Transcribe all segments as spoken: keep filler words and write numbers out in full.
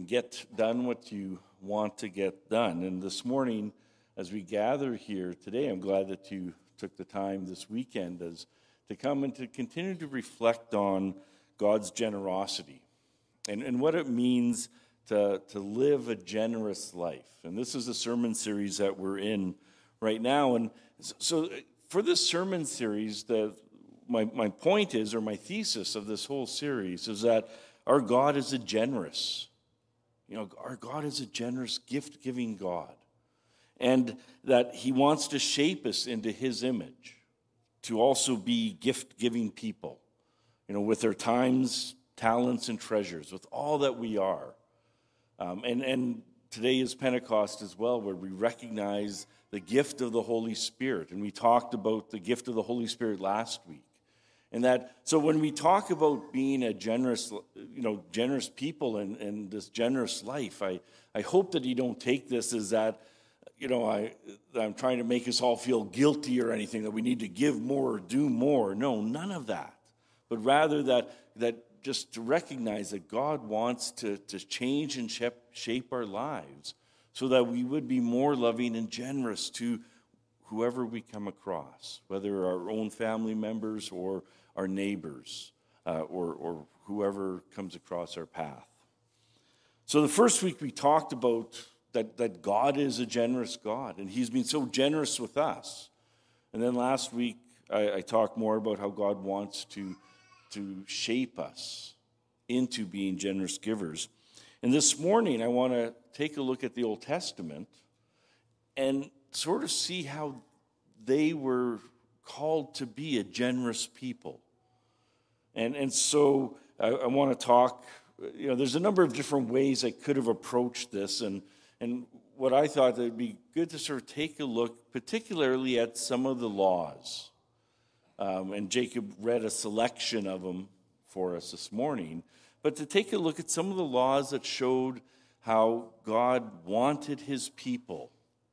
can get done what you want to get done. And this morning, as we gather here today, I'm glad that you took the time this weekend as to come and to continue to reflect on God's generosity and, and what it means to, to live a generous life. And this is a sermon series that we're in right now. And so for this sermon series, the my, my point is, or my thesis of this whole series, is that our God is a generous, you know, our God is a generous, gift-giving God. And that he wants to shape us into his image, to also be gift-giving people, you know, with our times, talents, and treasures, with all that we are. Um, and, and today is Pentecost as well, where we recognize the gift of the Holy Spirit. And we talked about the gift of the Holy Spirit last week. And that, so when we talk about being a generous, you know, generous people and, and this generous life, I, I hope that you don't take this as that, you know, I, I'm trying to make us all feel guilty or anything, that we need to give more or do more. No, none of that. But rather that, that just to recognize that God wants to, to change and shape, shape our lives so that we would be more loving and generous to whoever we come across, whether our own family members or our neighbors, uh, or, or whoever comes across our path. So the first week we talked about that, that God is a generous God, and he's been so generous with us. And then last week I, I talked more about how God wants to, to shape us into being generous givers. And this morning I want to take a look at the Old Testament and sort of see how they were called to be a generous people. And and so I, I want to talk, you know, there's a number of different ways I could have approached this, and, and what I thought that it would be good to sort of take a look, particularly at some of the laws. Um, and Jacob read a selection of them for us this morning, but to take a look at some of the laws that showed how God wanted his people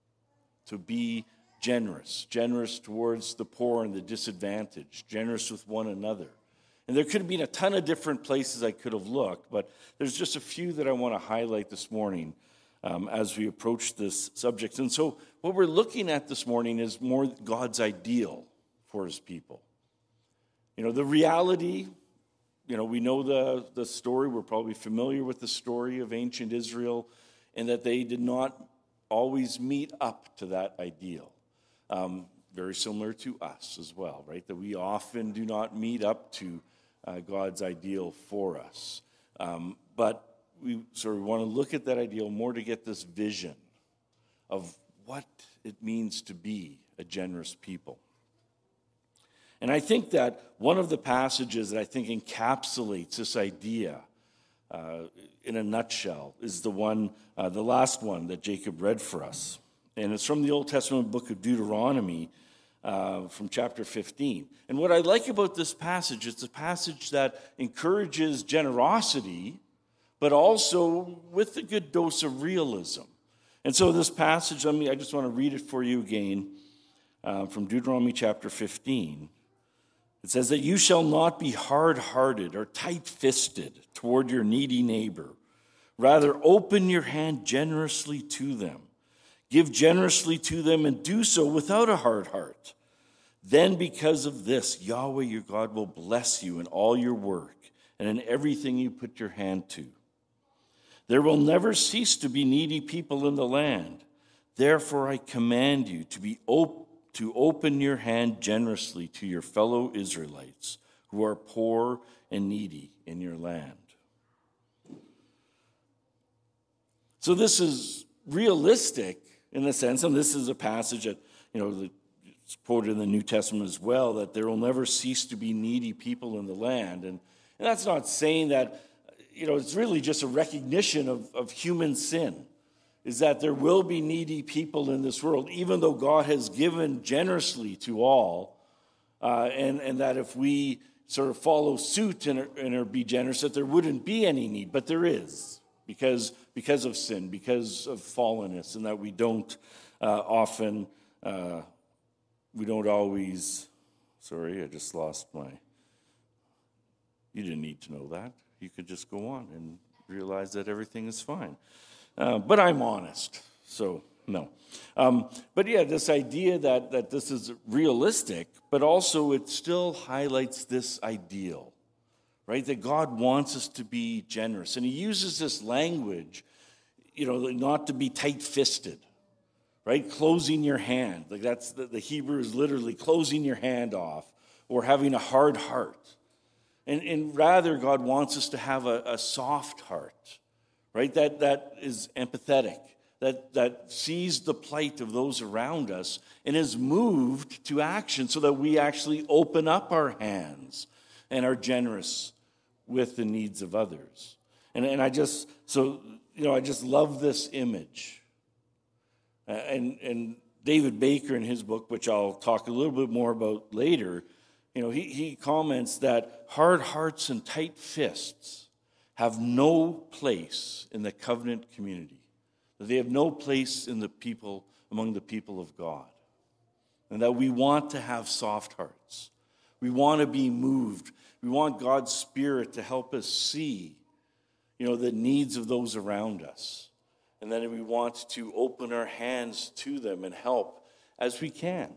to be generous, generous towards the poor and the disadvantaged, generous with one another. And there could have been a ton of different places I could have looked, but there's just a few that I want to highlight this morning um, as we approach this subject. And so what we're looking at this morning is more God's ideal for his people. You know, the reality, you know, we know the, the story, we're probably familiar with the story of ancient Israel, and that they did not always meet up to that ideal. Um, very similar to us as well, right? That we often do not meet up to uh, God's ideal for us. Um, but we sort of want to look at that ideal more to get this vision of what it means to be a generous people. And I think that one of the passages that I think encapsulates this idea uh, in a nutshell is the one, uh, the last one that Jacob read for us. And it's from the Old Testament book of Deuteronomy, uh, from chapter fifteen. And what I like about this passage, it's a passage that encourages generosity, but also with a good dose of realism. And so this passage, I mean, I just want to read it for you again, uh, from Deuteronomy chapter fifteen. It says that you shall not be hard-hearted or tight-fisted toward your needy neighbor. Rather, open your hand generously to them. Give generously to them and do so without a hard heart. Then because of this, Yahweh your God will bless you in all your work and in everything you put your hand to. There will never cease to be needy people in the land. Therefore I command you to be op- to open your hand generously to your fellow Israelites who are poor and needy in your land. So this is realistic in the sense, and this is a passage that, you know, it's quoted in the New Testament as well, that there will never cease to be needy people in the land. And, and that's not saying that, you know, it's really just a recognition of, of human sin, is that there will be needy people in this world, even though God has given generously to all, uh, and, and that if we sort of follow suit and, and or be generous, that there wouldn't be any need, but there is. Because, because of sin, because of fallenness, and that we don't uh, often, uh, we don't always, sorry, I just lost my, you didn't need to know that. You could just go on and realize that everything is fine. Uh, but I'm honest, so no. Um, but yeah, this idea that, that this is realistic, but also it still highlights this ideal, right? That God wants us to be generous. And he uses this language, you know, not to be tight-fisted, right? Closing your hand. Like that's the, the Hebrew is literally closing your hand off or having a hard heart. And, and rather, God wants us to have a, a soft heart, right? That, that is empathetic, that, that sees the plight of those around us and is moved to action so that we actually open up our hands and are generous with the needs of others. And, and I just, so, you know, I just love this image. Uh, and, and David Baker in his book, which I'll talk a little bit more about later, you know, he, he comments that hard hearts and tight fists have no place in the covenant community. That they have no place in the people, among the people of God. And that we want to have soft hearts. We want to be moved. We want God's Spirit to help us see, you know, the needs of those around us. And then we want to open our hands to them and help as we can.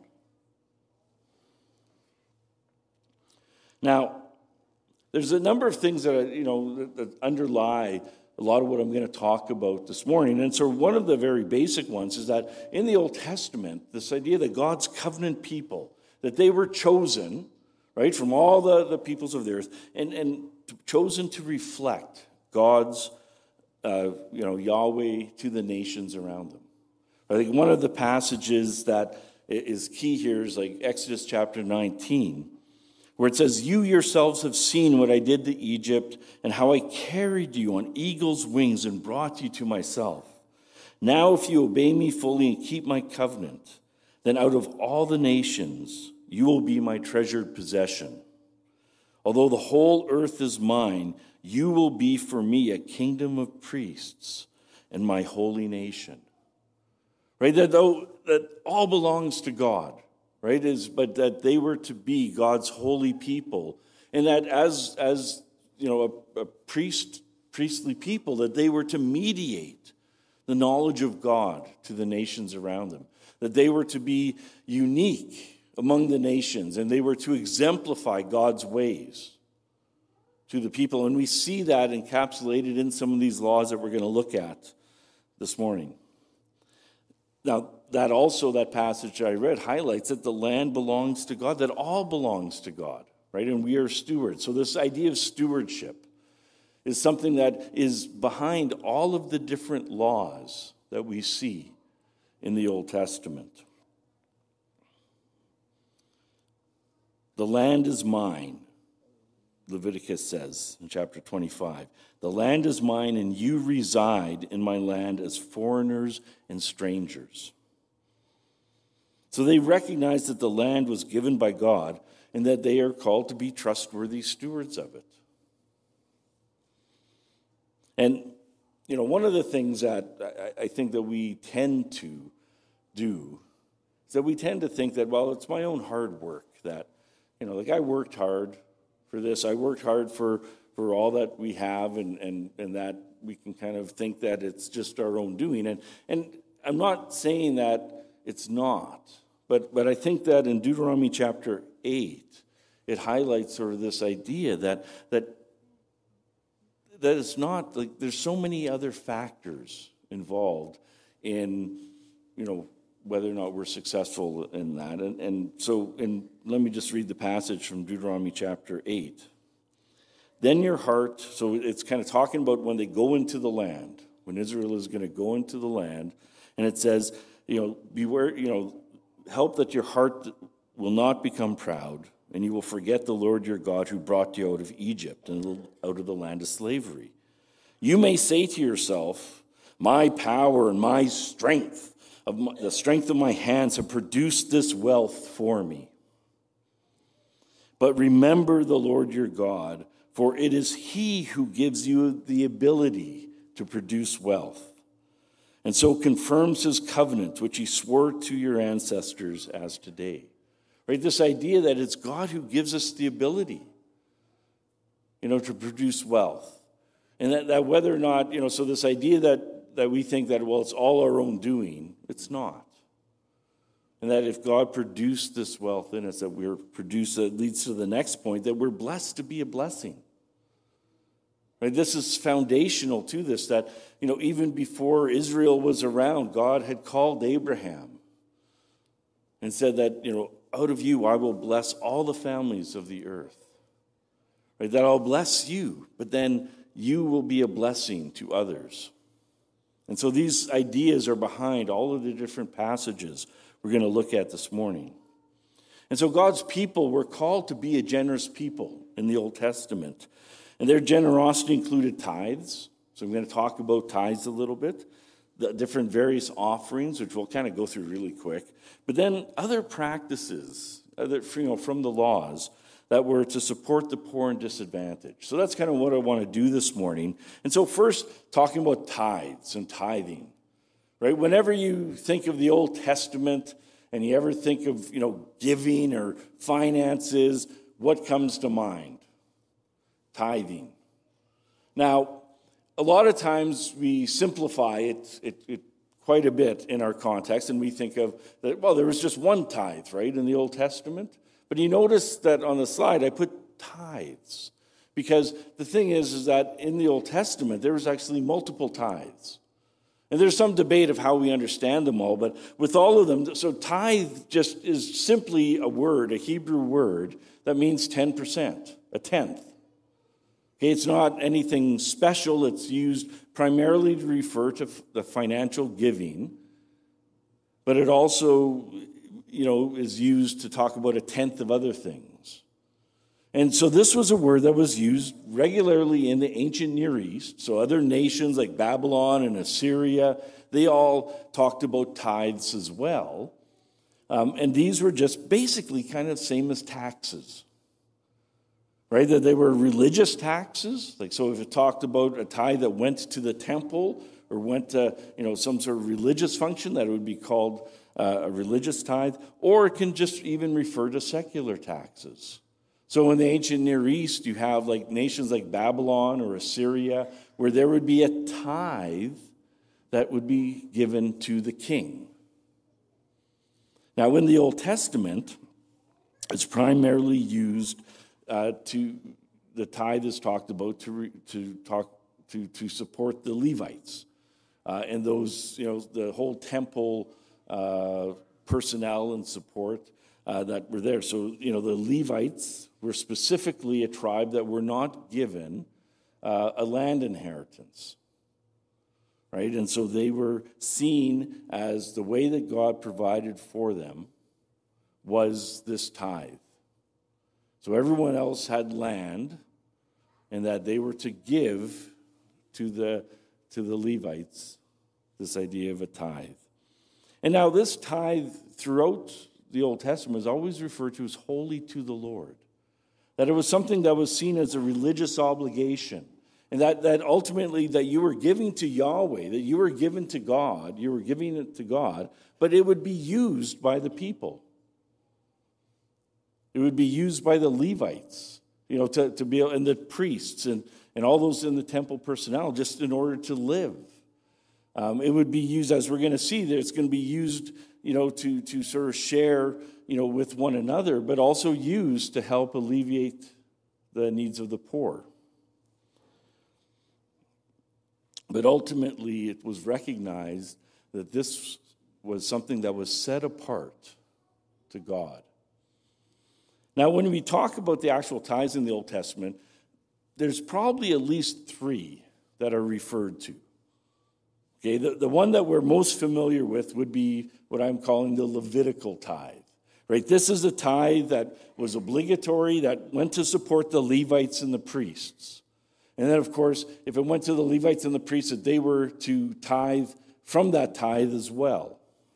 Now, there's a number of things that, you know, that, that underlie a lot of what I'm going to talk about this morning. And so one of the very basic ones is that in the Old Testament, this idea that God's covenant people, that they were chosen, right, from all the, the peoples of the earth, and, and chosen to reflect God's, uh, you know, Yahweh to the nations around them. I think one of the passages that is key here is like Exodus chapter nineteen, where it says, "You yourselves have seen what I did to Egypt and how I carried you on eagle's wings and brought you to myself. Now if you obey me fully and keep my covenant, then out of all the nations you will be my treasured possession. Although the whole earth is mine, you will be for me a kingdom of priests and my holy nation." Right? That, that all belongs to God. Right, is but that they were to be God's holy people, and that as as you know a, a priest priestly people, that they were to mediate the knowledge of God to the nations around them, that they were to be unique among the nations, and they were to exemplify God's ways to the people, and we see that encapsulated in some of these laws that we're going to look at this morning. Now, that also, that passage I read highlights that the land belongs to God, that all belongs to God, right? And we are stewards. So this idea of stewardship is something that is behind all of the different laws that we see in the Old Testament. The land is mine, Leviticus says in chapter twenty-five. The land is mine, and you reside in my land as foreigners and strangers. So they recognize that the land was given by God and that they are called to be trustworthy stewards of it. And, you know, one of the things that I, I think that we tend to do is that we tend to think that, well, it's my own hard work that, you know, like I worked hard for this. I worked hard for, for all that we have, and, and, and that we can kind of think that it's just our own doing. And, and I'm not saying that it's not. But but I think that in Deuteronomy chapter eight, it highlights sort of this idea that that that it's not like there's so many other factors involved in, you know, whether or not we're successful in that. And and so and let me just read the passage from Deuteronomy chapter eight. Then your heart, so it's kind of talking about when they go into the land, when Israel is going to go into the land, and it says, you know, beware, you know, help that your heart will not become proud, and you will forget the Lord your God who brought you out of Egypt and out of the land of slavery. You may say to yourself, my power and my strength, of my, the strength of my hands have produced this wealth for me. But remember the Lord your God, for it is he who gives you the ability to produce wealth, and so confirms his covenant, which he swore to your ancestors as today. Right? This idea that it's God who gives us the ability, you know, to produce wealth. And that, that whether or not, you know, so this idea that, that we think that, well, it's all our own doing, it's not. And that if God produced this wealth in us, that we're produced, that leads to the next point, that we're blessed to be a blessing. Right? This is foundational to this, that, you know, even before Israel was around, God had called Abraham and said that, you know, out of you I will bless all the families of the earth. Right? That I'll bless you, but then you will be a blessing to others. And so these ideas are behind all of the different passages we're going to look at this morning. And so God's people were called to be a generous people in the Old Testament. And their generosity included tithes. So I'm going to talk about tithes a little bit. The different various offerings, which we'll kind of go through really quick. But then other practices, other, you know, from the laws that were to support the poor and disadvantaged. So that's kind of what I want to do this morning. And so first, talking about tithes and tithing. Right? Whenever you think of the Old Testament and you ever think of, you know, giving or finances, what comes to mind? Tithing. Now, a lot of times we simplify it, it, it quite a bit in our context, and we think of that, well, there was just one tithe, right, in the Old Testament. But you notice that on the slide I put tithes, because the thing is, is that in the Old Testament there was actually multiple tithes. And there's some debate of how we understand them all, but with all of them, so tithe just is simply a word, a Hebrew word, that means ten percent, a tenth. Okay, it's not anything special. It's used primarily to refer to the financial giving, but it also, you know, is used to talk about a tenth of other things. And so this was a word that was used regularly in the ancient Near East. So other nations like Babylon and Assyria, they all talked about tithes as well. Um, and these were just basically kind of same as taxes. Right? That they were religious taxes. Like, so if it talked about a tithe that went to the temple or went to, you know, some sort of religious function, that it would be called uh, a religious tithe. Or it can just even refer to secular taxes. So in the ancient Near East, you have like nations like Babylon or Assyria, where there would be a tithe that would be given to the king. Now in the Old Testament, it's primarily used uh, to, the tithe is talked about to re, to talk to to support the Levites uh, and those, you know, the whole temple uh, personnel and support uh, that were there. So, you know, the Levites were specifically a tribe that were not given uh, a land inheritance, right? And so they were seen as the way that God provided for them was this tithe. So everyone else had land, and that they were to give to the to the Levites this idea of a tithe. And now this tithe throughout the Old Testament is always referred to as holy to the Lord. That it was something that was seen as a religious obligation. And that, that ultimately that you were giving to Yahweh, that you were given to God, you were giving it to God, but it would be used by the people. It would be used by the Levites, you know, to, to be able, and the priests and, and all those in the temple personnel, just in order to live. Um, it would be used, as we're going to see, that it's going to be used, you know, to, to sort of share, you know, with one another, but also used to help alleviate the needs of the poor. But ultimately, it was recognized that this was something that was set apart to God. Now, when we talk about the actual tithes in the Old Testament, there's probably at least three that are referred to. Okay, the, the one that we're most familiar with would be what I'm calling the Levitical tithe. Right? This is a tithe that was obligatory, that went to support the Levites and the priests. And then, of course, if it went to the Levites and the priests, that they were to tithe from that tithe as well.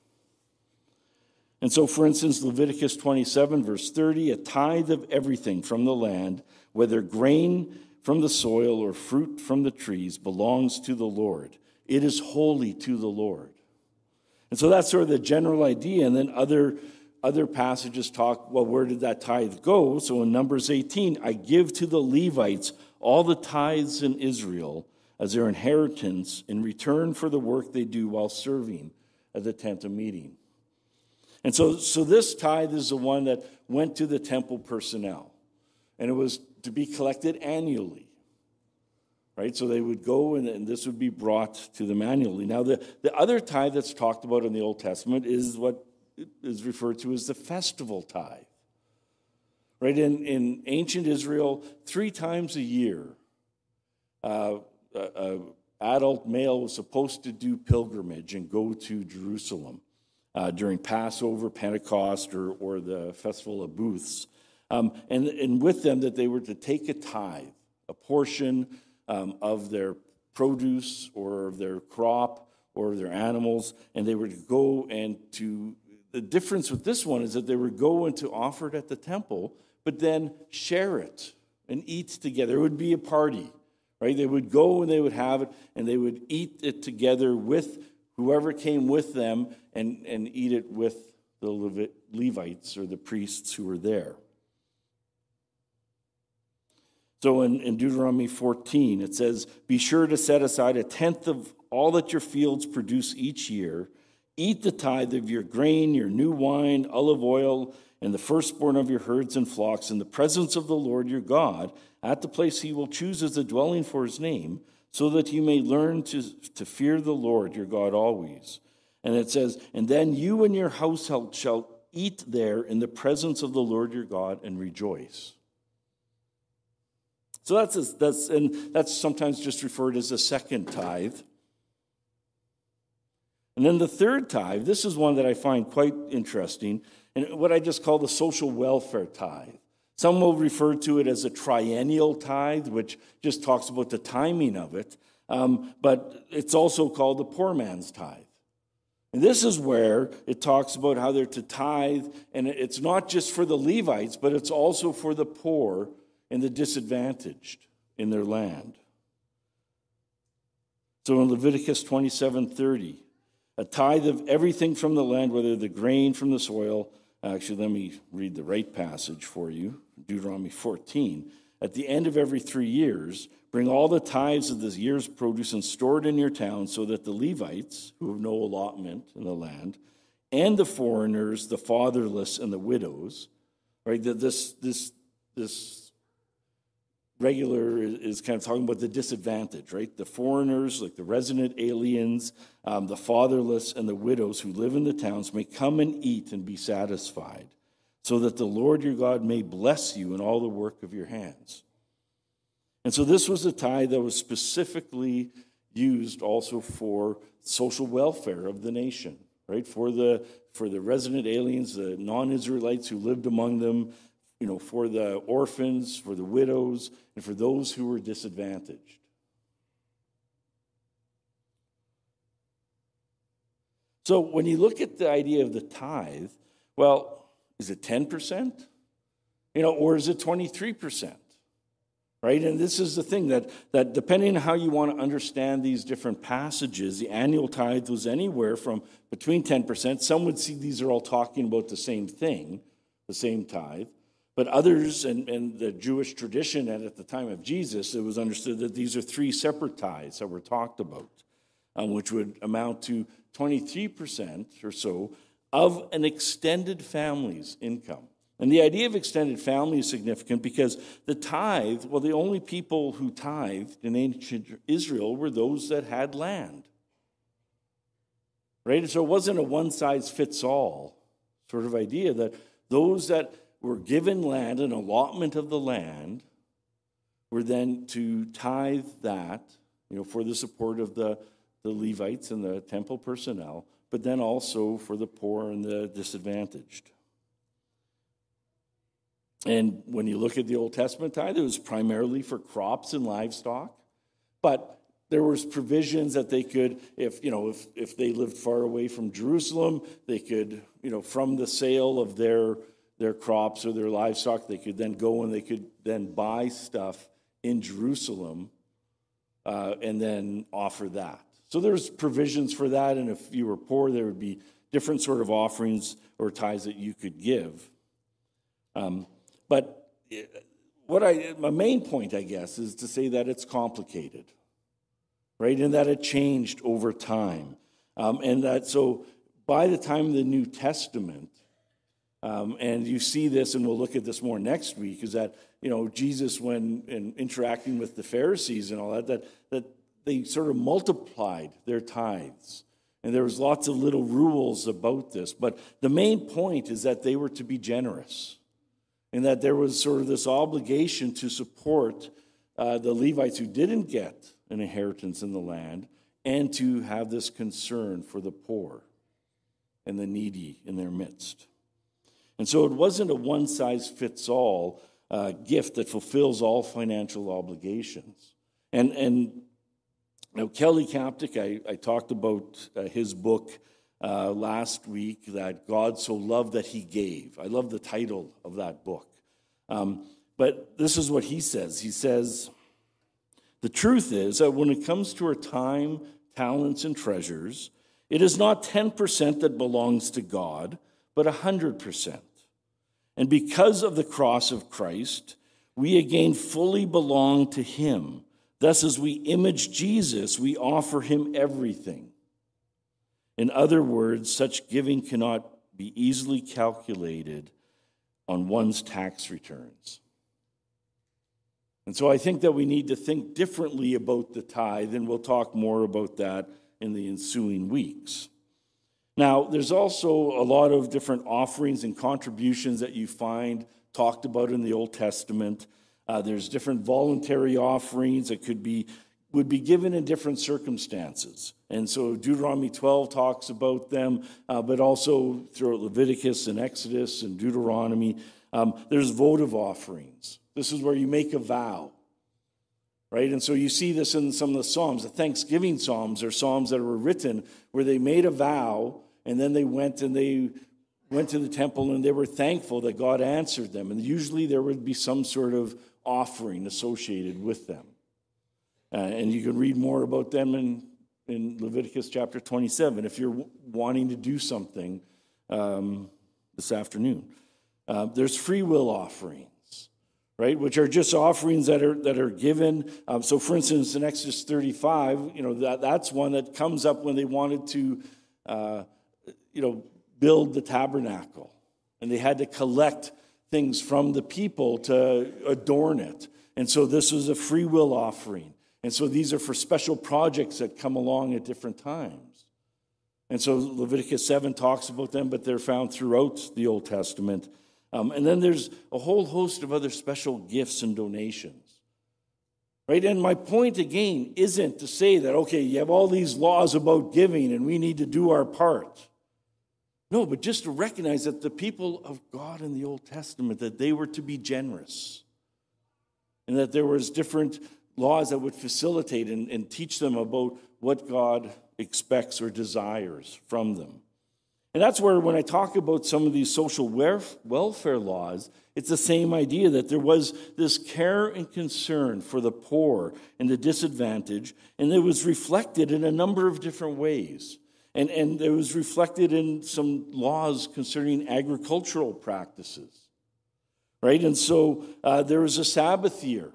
And so, for instance, Leviticus twenty-seven, verse thirty, a tithe of everything from the land, whether grain from the soil or fruit from the trees, belongs to the Lord. It is holy to the Lord. And so that's sort of the general idea. And then other, other passages talk, well, where did that tithe go? So in Numbers eighteen, I give to the Levites all the tithes in Israel, as their inheritance in return for the work they do while serving at the tent of meeting. And so, so this tithe is the one that went to the temple personnel. And it was to be collected annually. Right? So they would go and, and this would be brought to them annually. Now, the, the other tithe that's talked about in the Old Testament is what is referred to as the festival tithe. Right? In, in ancient Israel, three times a year, uh, a, a adult male was supposed to do pilgrimage and go to Jerusalem uh, during Passover, Pentecost, or, or the Festival of Booths. Um, and, and with them that they were to take a tithe, a portion um, of their produce or of their crop or their animals, and they were to go and to, the difference with this one is that they were going to offer it at the temple, but then share it and eat together. It would be a party, right? They would go and they would have it, and they would eat it together with whoever came with them and, and eat it with the Levi- Levites or the priests who were there. So in, in Deuteronomy fourteen, it says, "Be sure to set aside a tenth of all that your fields produce each year. Eat the tithe of your grain, your new wine, olive oil, and the firstborn of your herds and flocks in the presence of the Lord your God at the place he will choose as a dwelling for his name, so that you may learn to, to fear the Lord your God always." And it says, "And then you and your household shall eat there in the presence of the Lord your God and rejoice." So that's, a, that's and that's sometimes just referred as a second tithe. And then the third tithe, this is one that I find quite interesting, and what I just call the social welfare tithe. Some will refer to it as a triennial tithe, which just talks about the timing of it, um, but it's also called the poor man's tithe. And this is where it talks about how they're to tithe, and it's not just for the Levites, but it's also for the poor and the disadvantaged in their land. So in Leviticus twenty-seven thirty, a tithe of everything from the land, whether the grain from the soil. Actually, let me read the right passage for you. Deuteronomy fourteen. "At the end of every three years, bring all the tithes of the year's produce and store it in your town, so that the Levites, who have no allotment in the land, and the foreigners, the fatherless, and the widows," right? That this this this regular is kind of talking about the disadvantage, right? The foreigners, like the resident aliens, um, the fatherless, and the widows who live in the towns may come and eat and be satisfied, so that the Lord your God may bless you in all the work of your hands. And so this was a tithe that was specifically used also for social welfare of the nation, right? For the for the resident aliens, the non-Israelites who lived among them, you know, for the orphans, for the widows, and for those who were disadvantaged. So when you look at the idea of the tithe, well, is it ten percent? You know, or is it twenty-three percent? Right? And this is the thing that, that depending on how you want to understand these different passages, the annual tithe was anywhere from between ten percent. Some would see these are all talking about the same thing, the same tithe. But others, and, and the Jewish tradition, and at the time of Jesus, it was understood that these are three separate tithes that were talked about, um, which would amount to twenty-three percent or so of an extended family's income. And the idea of extended family is significant because the tithe, well, the only people who tithed in ancient Israel were those that had land. Right? So it wasn't a one-size-fits-all sort of idea that those that were given land, an allotment of the land, were then to tithe that, you know, for the support of the, the Levites and the temple personnel, but then also for the poor and the disadvantaged. And when you look at the Old Testament tithe, it was primarily for crops and livestock, but there was provisions that they could, if you know, if if they lived far away from Jerusalem, they could, you know, from the sale of their their crops or their livestock, they could then go and they could then buy stuff in Jerusalem uh, and then offer that. So there's provisions for that, and if you were poor, there would be different sort of offerings or tithes that you could give. Um, but what I, my main point, I guess, is to say that it's complicated. right? And that it changed over time. Um, and that so by the time of the New Testament, um, and you see this, and we'll look at this more next week, is that, you know, Jesus, when in interacting with the Pharisees and all that, that, that they sort of multiplied their tithes. And there was lots of little rules about this. But the main point is that they were to be generous, and that there was sort of this obligation to support uh, the Levites who didn't get an inheritance in the land, and to have this concern for the poor and the needy in their midst. And so it wasn't a one-size-fits-all uh, gift that fulfills all financial obligations. And, and now Kelly Kaptic, I, I talked about uh, his book uh, last week, that God so loved that he gave. I love the title of that book. Um, but this is what he says. He says, the truth is that when it comes to our time, talents, and treasures, it is not ten percent that belongs to God, but one hundred percent. And because of the cross of Christ, we again fully belong to him. Thus, as we image Jesus, we offer him everything. In other words, such giving cannot be easily calculated on one's tax returns. And so I think that we need to think differently about the tithe, and we'll talk more about that in the ensuing weeks. Now, there's also a lot of different offerings and contributions that you find talked about in the Old Testament. Uh, there's different voluntary offerings that could be would be given in different circumstances. And so Deuteronomy twelve talks about them, uh, but also throughout Leviticus and Exodus and Deuteronomy, um, there's votive offerings. This is where you make a vow, right? And so you see this in some of the Psalms. The Thanksgiving Psalms are Psalms that were written where they made a vow, and then they went and they went to the temple and they were thankful that God answered them. And usually there would be some sort of offering associated with them. Uh, and you can read more about them in, in Leviticus chapter twenty-seven if you're w- wanting to do something um, this afternoon. Uh, there's free will offerings, right, which are just offerings that are that are given. Um, so, for instance, in Exodus thirty-five, you know, that, that's one that comes up when they wanted to, uh, you know, build the tabernacle. And they had to collect things from the people to adorn it. And so this was a free will offering. And so these are for special projects that come along at different times. And so Leviticus seven talks about them, but they're found throughout the Old Testament. Um, and then there's a whole host of other special gifts and donations. Right? And my point, again, isn't to say that, okay, you have all these laws about giving and we need to do our part. No, but just to recognize that the people of God in the Old Testament, that they were to be generous. And that there was different laws that would facilitate and, and teach them about what God expects or desires from them. And that's where when I talk about some of these social welfare laws, it's the same idea that there was this care and concern for the poor and the disadvantaged, and it was reflected in a number of different ways. And, and it was reflected in some laws concerning agricultural practices, right? And so uh, there was a Sabbath year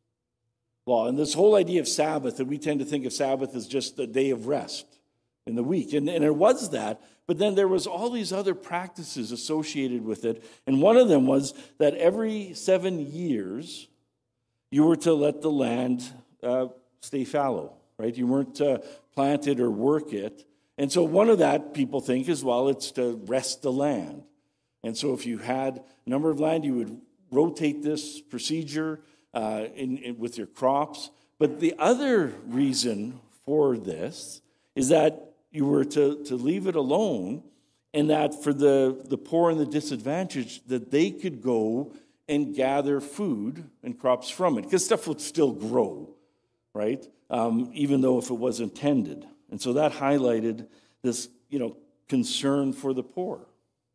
law. And this whole idea of Sabbath, that we tend to think of Sabbath as just a day of rest in the week. And, and it was that, but then there was all these other practices associated with it. And one of them was that every seven years, you were to let the land uh, stay fallow, right? You weren't to plant it or work it. And so one of that, people think, as well, it's to rest the land. And so if you had a number of land, you would rotate this procedure uh, in, in, with your crops. But the other reason for this is that you were to, to leave it alone, and that for the, the poor and the disadvantaged, that they could go and gather food and crops from it. Because stuff would still grow, right? Um, even though if it was intended. And so that highlighted this, you know, concern for the poor.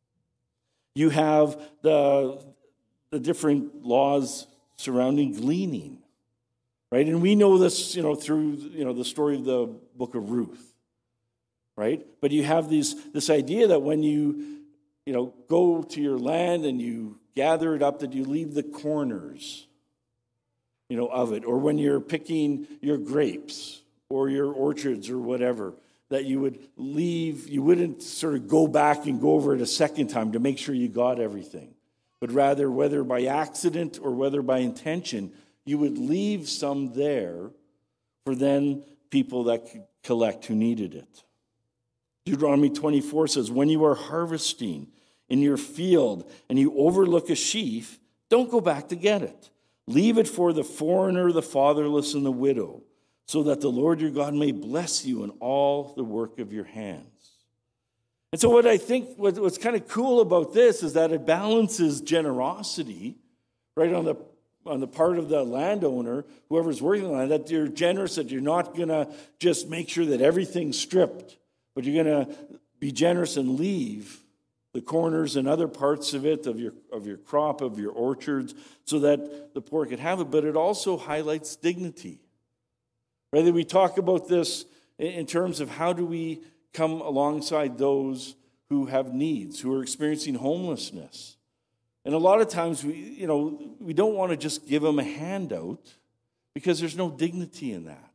You have the, the different laws surrounding gleaning, right? And we know this, you know, through, you know, the story of the book of Ruth, right? But you have these, this idea that when you, you know, go to your land and you gather it up, that you leave the corners, you know, of it. Or when you're picking your grapes, or your orchards or whatever, that you would leave, you wouldn't sort of go back and go over it a second time to make sure you got everything. But rather, whether by accident or whether by intention, you would leave some there for then people that could collect who needed it. Deuteronomy twenty-four says, when you are harvesting in your field and you overlook a sheaf, don't go back to get it. Leave it for the foreigner, the fatherless, and the widow, so that the Lord your God may bless you in all the work of your hands. And so what I think, what's kind of cool about this is that it balances generosity, right, on the on the part of the landowner, whoever's working the land, that you're generous, that you're not going to just make sure that everything's stripped, but you're going to be generous and leave the corners and other parts of it, of your of your crop, of your orchards, so that the poor could have it. But it also highlights dignity. Right? We talk about this in terms of how do we come alongside those who have needs, who are experiencing homelessness. And a lot of times, we, you know, we don't want to just give them a handout because there's no dignity in that.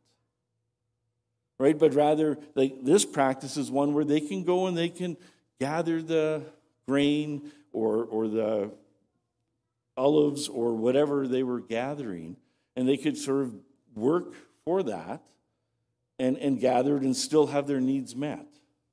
Right? But rather, like, this practice is one where they can go and they can gather the grain or or the olives or whatever they were gathering, and they could sort of work for that and, and gather it and still have their needs met.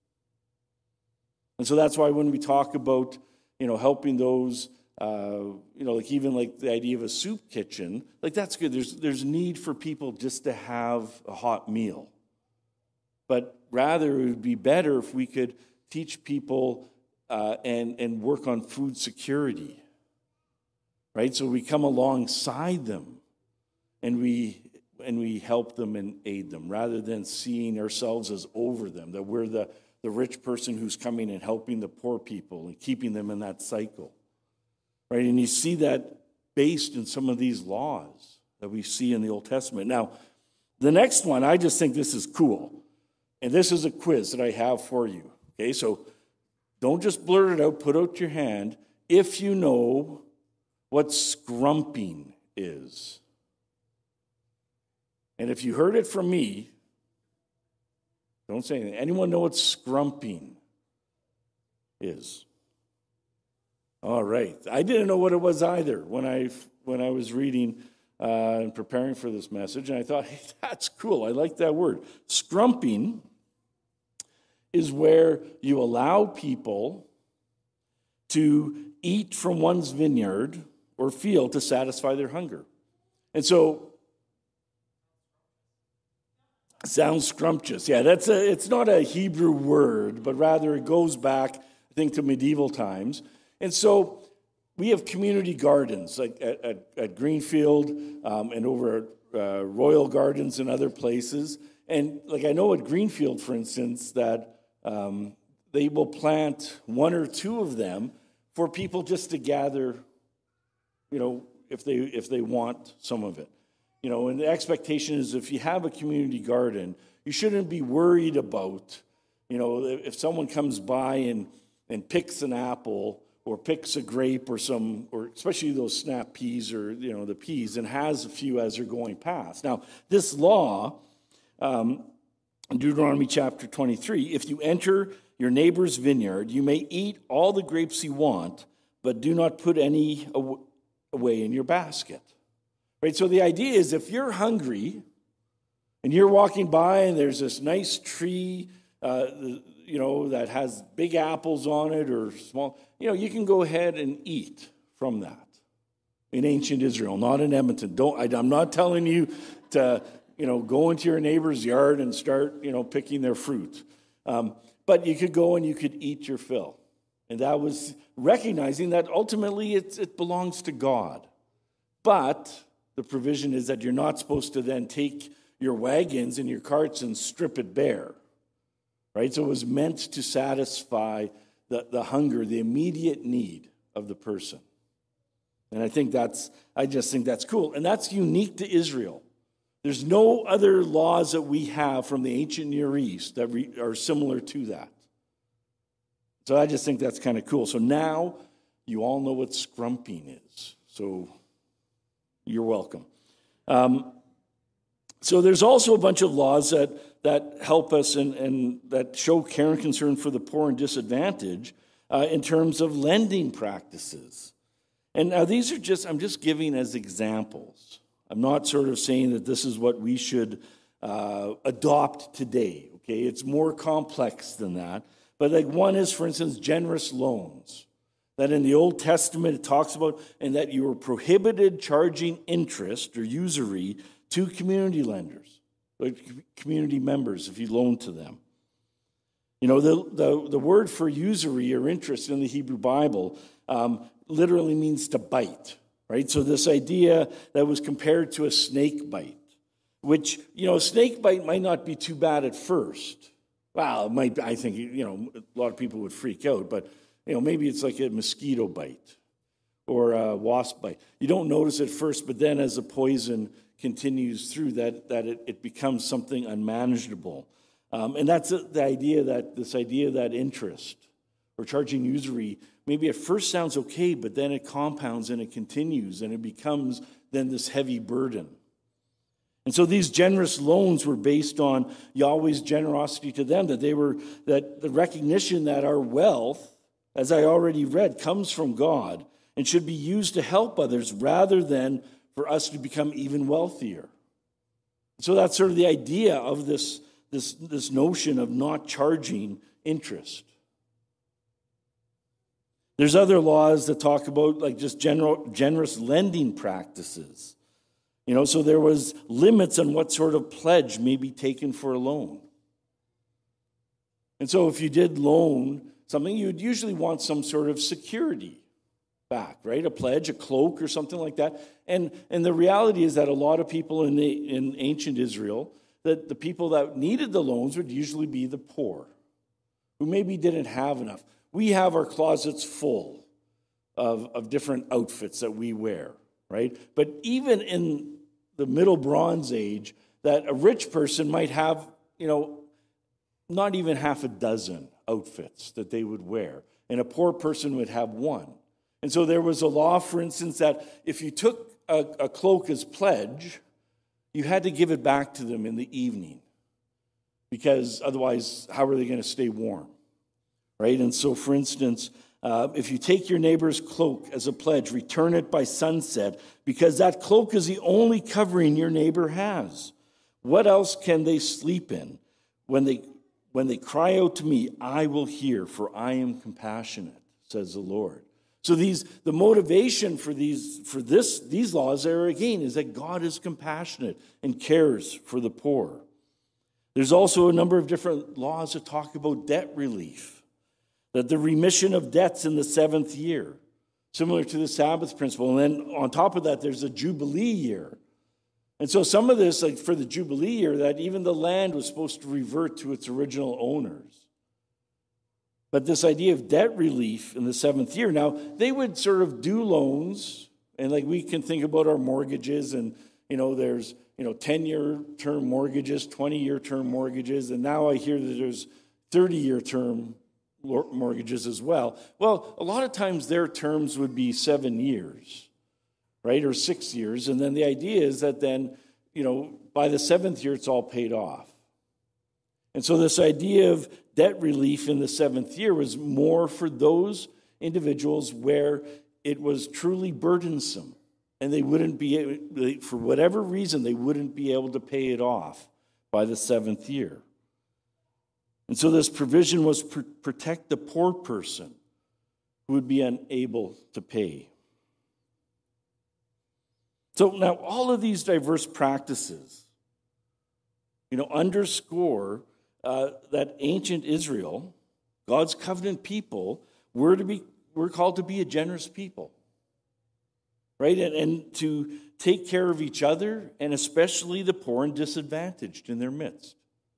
And so that's why when we talk about, you know, helping those, uh, you know, like even like the idea of a soup kitchen, like that's good. There's there's need for people just to have a hot meal. But rather, it would be better if we could teach people uh, and, and work on food security, right? So we come alongside them and we and we help them and aid them, rather than seeing ourselves as over them, that we're the, the rich person who's coming and helping the poor people and keeping them in that cycle, right? And you see that based in some of these laws that we see in the Old Testament. Now, the next one, I just think this is cool. And this is a quiz that I have for you. Okay, so don't just blurt it out, put out your hand if you know what scrumping is. And if you heard it from me, don't say anything. Anyone know what scrumping is? All right. I didn't know what it was either when I when I was reading uh, and preparing for this message, and I thought, hey, that's cool. I like that word. Scrumping is where you allow people to eat from one's vineyard or field to satisfy their hunger. And so, sounds scrumptious. Yeah, that's a, it's not a Hebrew word, but rather it goes back, I think, to medieval times. And so we have community gardens like at, at, at Greenfield um, and over at uh, Royal Gardens and other places. And like I know at Greenfield, for instance, that um, they will plant one or two of them for people just to gather, you know, if they if they want some of it. You know, and the expectation is if you have a community garden, you shouldn't be worried about, you know, if someone comes by and, and picks an apple or picks a grape or some, or especially those snap peas or, you know, the peas, and has a few as they're going past. Now, this law, um, in Deuteronomy chapter twenty-three, if you enter your neighbor's vineyard, you may eat all the grapes you want, but do not put any away in your basket. Right, so the idea is if you're hungry and you're walking by and there's this nice tree, uh, you know, that has big apples on it or small, you know, you can go ahead and eat from that. In ancient Israel, not in Edmonton. Don't. I, I'm not telling you to, you know, go into your neighbor's yard and start, you know, picking their fruit. Um, but you could go and you could eat your fill. And that was recognizing that ultimately it, it belongs to God. But the provision is that you're not supposed to then take your wagons and your carts and strip it bare, right? So it was meant to satisfy the, the hunger, the immediate need of the person. And I think that's, I just think that's cool. And that's unique to Israel. There's no other laws that we have from the ancient Near East that re, are similar to that. So I just think that's kind of cool. So now you all know what scrumping is. So you're welcome. Um, So there's also a bunch of laws that, that help us and, and that show care and concern for the poor and disadvantaged uh, in terms of lending practices. And now these are just, I'm just giving as examples. I'm not sort of saying that this is what we should uh, adopt today, okay? It's more complex than that. But like one is, for instance, generous loans. That in the Old Testament it talks about, and that you were prohibited charging interest or usury to community lenders, like community members, if you loan to them. You know, the, the, the word for usury or interest in the Hebrew Bible um, literally means to bite, right? So this idea that was compared to a snake bite, which, you know, a snake bite might not be too bad at first. Well, it might, I think, you know, a lot of people would freak out, but, you know, maybe it's like a mosquito bite or a wasp bite. You don't notice at first, but then as the poison continues through, that, that it, it becomes something unmanageable. Um, and that's the idea that, this idea that interest or charging usury, maybe at first sounds okay, but then it compounds and it continues and it becomes then this heavy burden. And so these generous loans were based on Yahweh's generosity to them, that they were, that the recognition that our wealth, as I already read, comes from God and should be used to help others rather than for us to become even wealthier. So that's sort of the idea of this, this, this notion of not charging interest. There's other laws that talk about like just general, generous lending practices. You know, so there was limits on what sort of pledge may be taken for a loan. And so if you did loan something, you would usually want some sort of security back, right? A pledge, a cloak, or something like that. And and the reality is that a lot of people in the, in ancient Israel, that the people that needed the loans would usually be the poor, who maybe didn't have enough. We have our closets full of, of different outfits that we wear, right? But even in the Middle Bronze Age, that a rich person might have, you know, not even half a dozen outfits that they would wear, and a poor person would have one. And so there was a law, for instance, that if you took a, a cloak as pledge, you had to give it back to them in the evening, because otherwise, how are they going to stay warm, right? And so, for instance, uh, if you take your neighbor's cloak as a pledge, return it by sunset, because that cloak is the only covering your neighbor has. What else can they sleep in? When they when they cry out to me, I will hear, for I am compassionate, says the Lord. So these, the motivation for these, for this, these laws are, again, is that God is compassionate and cares for the poor. There's also a number of different laws that talk about debt relief, that the remission of debts in the seventh year, similar to the Sabbath principle. And then on top of that, there's a Jubilee year. And so some of this, like for the Jubilee year, that even the land was supposed to revert to its original owners. But this idea of debt relief in the seventh year, now they would sort of do loans, and like we can think about our mortgages, and you know, there's you know ten-year term mortgages, twenty-year term mortgages, and now I hear that there's thirty-year term mortgages as well. Well, a lot of times their terms would be seven years, right, or six years, and then the idea is that then, you know, by the seventh year it's all paid off. And so this idea of debt relief in the seventh year was more for those individuals where it was truly burdensome, and they wouldn't be, for whatever reason, they wouldn't be able to pay it off by the seventh year. And so this provision was to protect the poor person who would be unable to pay. So now all of these diverse practices, you know, underscore uh, that ancient Israel, God's covenant people, were to be were called to be a generous people, right? And, and to take care of each other, and especially the poor and disadvantaged in their midst.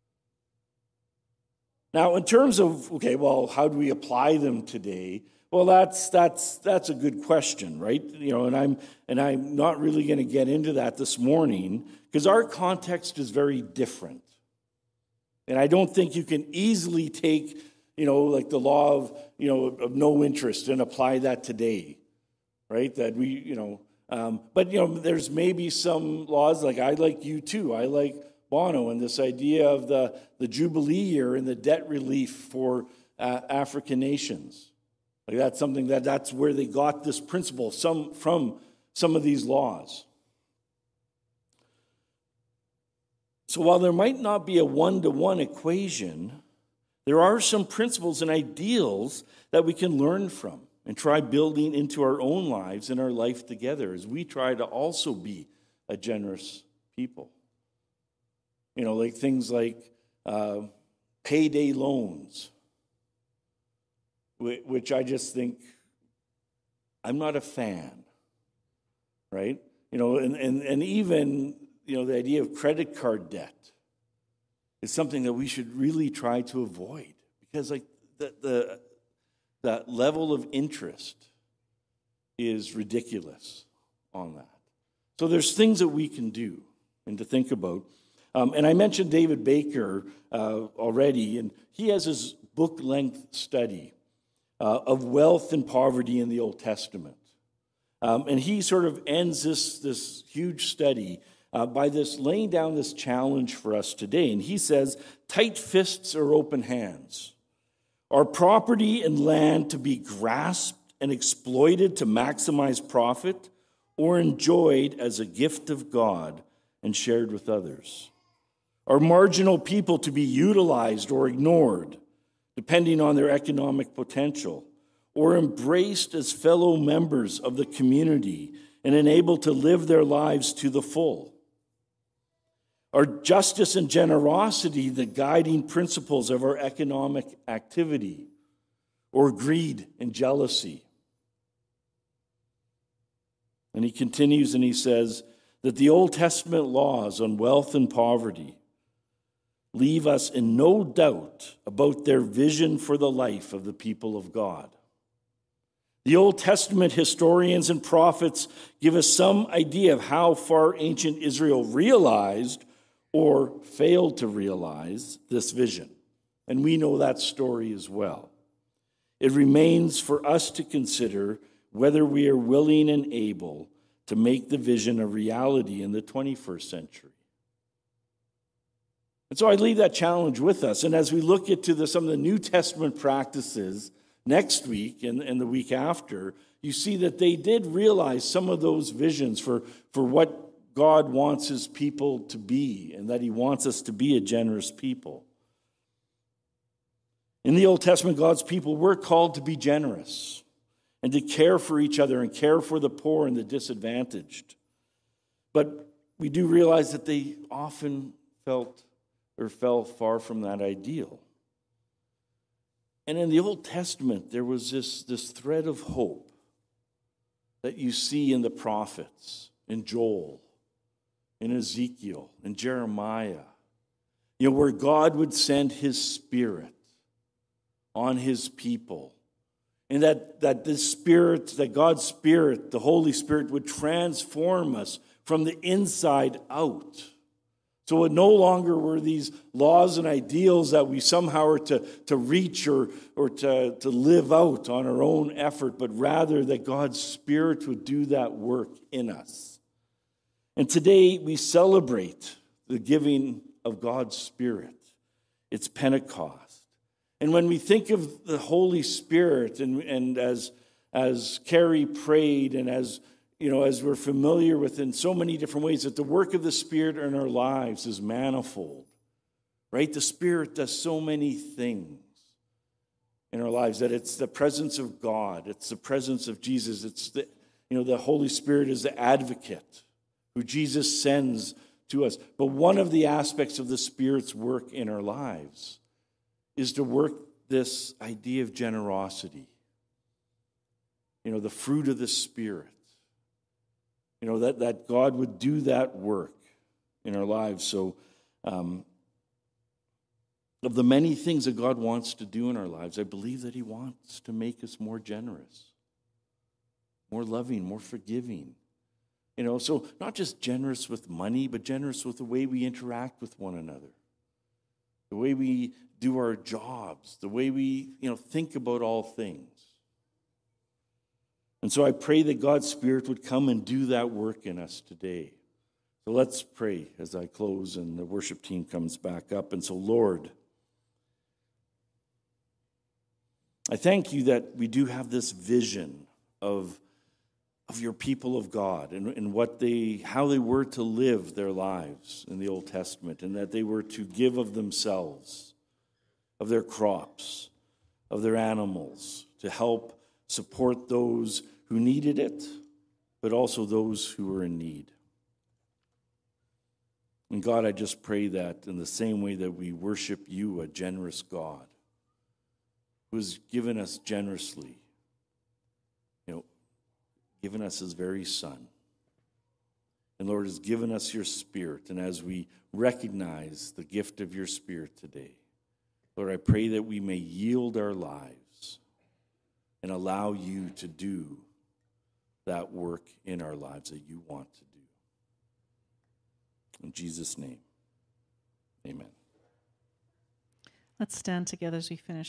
Now, in terms of, okay, well, how do we apply them today? Well, that's that's that's a good question, right? You know, and I'm and I'm not really going to get into that this morning because our context is very different. And I don't think you can easily take, you know, like the law of, you know, of no interest and apply that today, right? That we, you know, Um, but, you know, there's maybe some laws, like I like you too. I like Bono and this idea of the, the Jubilee year and the debt relief for uh, African nations. Like that's something that that's where they got this principle some, from some of these laws. So while there might not be a one-to-one equation, there are some principles and ideals that we can learn from and try building into our own lives and our life together as we try to also be a generous people. You know, like things like uh, payday loans, which I just think I'm not a fan, right? You know, and, and, and even, you know, the idea of credit card debt is something that we should really try to avoid because, like, the, the that level of interest is ridiculous on that. So there's things that we can do and to think about. Um, and I mentioned David Baker uh, already, and he has his book-length study uh, of wealth and poverty in the Old Testament. Um, and he sort of ends this, this huge study uh, by this laying down this challenge for us today. And he says, tight fists or open hands? Are property and land to be grasped and exploited to maximize profit or enjoyed as a gift of God and shared with others? Are marginal people to be utilized or ignored, depending on their economic potential, or embraced as fellow members of the community and enabled to live their lives to the full? Are justice and generosity the guiding principles of our economic activity, or greed and jealousy? And he continues and he says that the Old Testament laws on wealth and poverty leave us in no doubt about their vision for the life of the people of God. The Old Testament historians and prophets give us some idea of how far ancient Israel realized or failed to realize this vision. And we know that story as well. It remains for us to consider whether we are willing and able to make the vision a reality in the twenty-first century. And so I leave that challenge with us. And as we look into the, some of the New Testament practices next week and, and the week after, you see that they did realize some of those visions for, for what God wants his people to be, and that he wants us to be a generous people. In the Old Testament, God's people were called to be generous and to care for each other and care for the poor and the disadvantaged. But we do realize that they often felt or fell far from that ideal. And in the Old Testament, there was this, this thread of hope that you see in the prophets, in Joel, in Ezekiel, in Jeremiah, you know, where God would send his Spirit on his people. And that, that this Spirit, that God's Spirit, the Holy Spirit, would transform us from the inside out. So it no longer were these laws and ideals that we somehow are to, to reach or, or to, to live out on our own effort, but rather that God's Spirit would do that work in us. And today we celebrate the giving of God's Spirit. It's Pentecost. And when we think of the Holy Spirit, and, and as, as Carrie prayed, and as you know, as we're familiar with in so many different ways, that the work of the Spirit in our lives is manifold, right? The Spirit does so many things in our lives, that it's the presence of God, it's the presence of Jesus, it's the, you know, the Holy Spirit is the advocate who Jesus sends to us. But one of the aspects of the Spirit's work in our lives is to work this idea of generosity. You know, the fruit of the Spirit. You know, that, that God would do that work in our lives. So, um, of the many things that God wants to do in our lives, I believe that he wants to make us more generous, more loving, more forgiving. You know, so not just generous with money, but generous with the way we interact with one another, the way we do our jobs, the way we, you know, think about all things. And so I pray that God's Spirit would come and do that work in us today. So let's pray as I close and the worship team comes back up. And so, Lord, I thank you that we do have this vision of, of your people of God and, and what they, how they were to live their lives in the Old Testament, and that they were to give of themselves, of their crops, of their animals, to help support those who needed it, but also those who were in need. And God, I just pray that in the same way that we worship you, a generous God, who has given us generously, you know, given us his very Son. And Lord, has given us your Spirit. And as we recognize the gift of your Spirit today, Lord, I pray that we may yield our lives and allow you to do that work in our lives that you want to do. In Jesus' name, amen. Let's stand together as we finish.